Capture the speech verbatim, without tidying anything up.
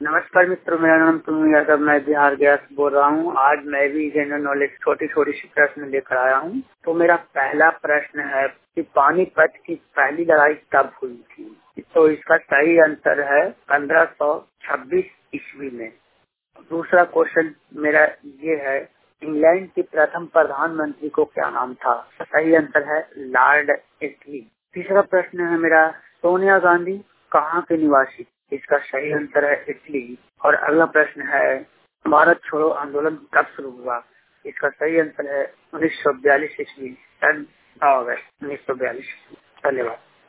नमस्कार मित्रों, मेरा नाम तुम यादव, मैं बिहार गया से बोल रहा हूँ। आज मैं भी जनरल नॉलेज छोटी छोटी सी प्रश्न लेकर आया हूँ। तो मेरा पहला प्रश्न है कि पानीपत की पहली लड़ाई कब हुई थी? तो इसका सही आंसर है पंद्रह सौ छब्बीस ईस्वी में। दूसरा क्वेश्चन मेरा ये है, इंग्लैंड के प्रथम प्रधानमंत्री को क्या नाम था? सही आंसर है लॉर्ड एटली। तीसरा प्रश्न है मेरा, सोनिया गांधी कहाँ के निवासी? इसका सही आंसर है इटली। और अगला प्रश्न है, भारत छोड़ो आंदोलन कब शुरू हुआ? इसका सही आंसर है उन्नीस सौ बयालीस ईस्वी, सन अगस्त उन्नीस सौ बयालीस। धन्यवाद।